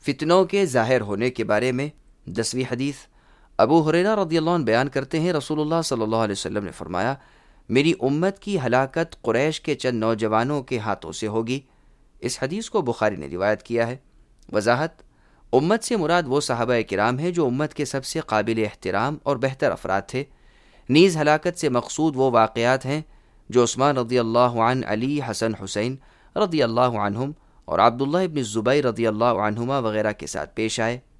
फितनों के ज़ाहिर होने के बारे में 10वीं हदीस। अबू हुरैरा रज़ियल्लाहु अन्हु बयान करते हैं, रसूलुल्लाह सल्लल्लाहु अलैहि वसल्लम ने फरमाया, मेरी उम्मत की हलाकत कुरैश के चंद नौजवानों के हाथों से होगी। इस हदीस को बुखारी ने रिवायत किया है। वजाहत, उम्मत से मुराद वो सहाबा किराम है जो उम्मत के सबसे काबिल एहतराम और बेहतर अफराद थे। नीज़ हलाकत से मकसूद वो वाक़यात हैं जो उस्मान रज़ियल्लाहु अन्हु, अली, हसन, हुसैन रज़ियल्लाहु अन्हुम और अब्दुल्लाह इब्न ज़ुबैर रज़ियल्लाहु अन्हुमा वगैरह के साथ पेश आए।